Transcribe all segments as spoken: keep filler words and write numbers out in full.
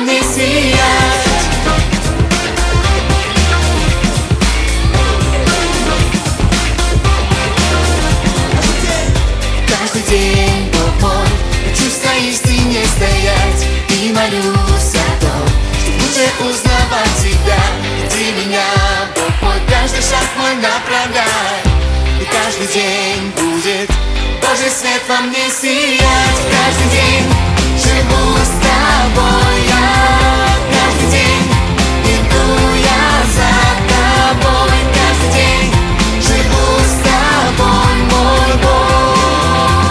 мне сиять. Каждый день, Бог мой, учусь на истине стоять и молюсь о том, что лучше узнавать Тебя. Веди меня, Бог мой, каждый шаг мой направляй, и каждый день будет Божий свет во мне сиять. Каждый день живу с Тобой я, каждый день иду я за Тобой, каждый день живу с Тобой, мой Бог.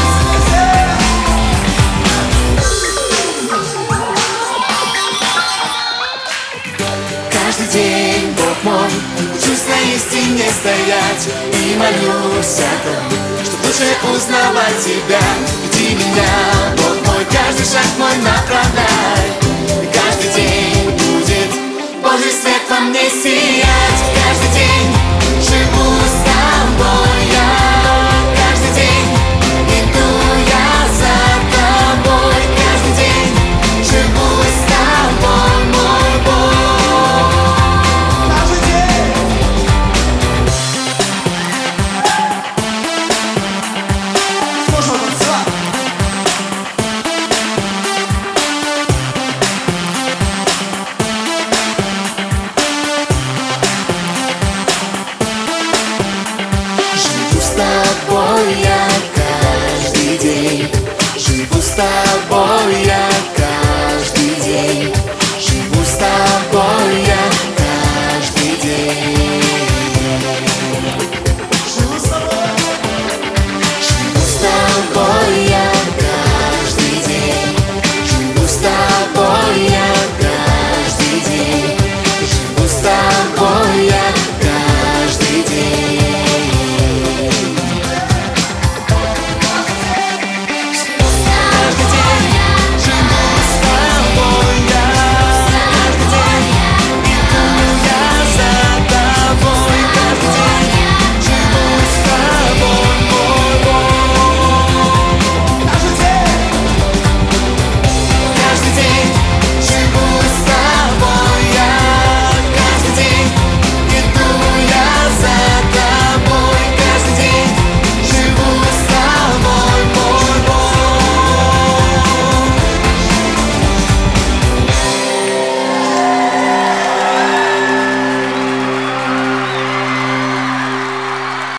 Каждый день, Бог мой, учусь на истине стоять и молюсь о том, чтоб лучше узнавать Тебя. Веди меня, Бог мой, каждый шаг мой направляй, и каждый день будет Божий свет во мне сиять. Каждый день живу с Тобой я, каждый день иду я за Тобой, каждый день живу с Тобой, мой Бог. С тобой я каждый день, живу с тобой я.